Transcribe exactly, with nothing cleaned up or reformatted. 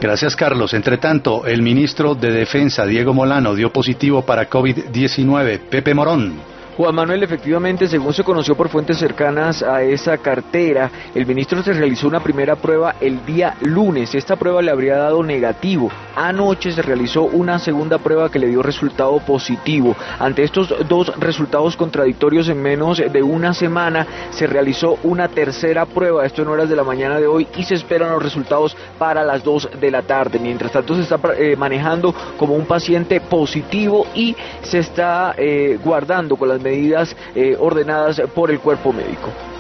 Gracias, Carlos. Entre tanto, el ministro de Defensa, Diego Molano, dio positivo para COVID diecinueve. Pepe Morón. Juan Manuel, efectivamente, según se conoció por fuentes cercanas a esa cartera, el ministro se realizó una primera prueba el día lunes. Esta prueba le habría dado negativo. Anoche se realizó una segunda prueba que le dio resultado positivo. Ante estos dos resultados contradictorios en menos de una semana, se realizó una tercera prueba, esto en horas de la mañana de hoy, y se esperan los resultados para las dos de la tarde. Mientras tanto, se está eh, manejando como un paciente positivo y se está eh, guardando con las medidas eh, ordenadas por el cuerpo médico.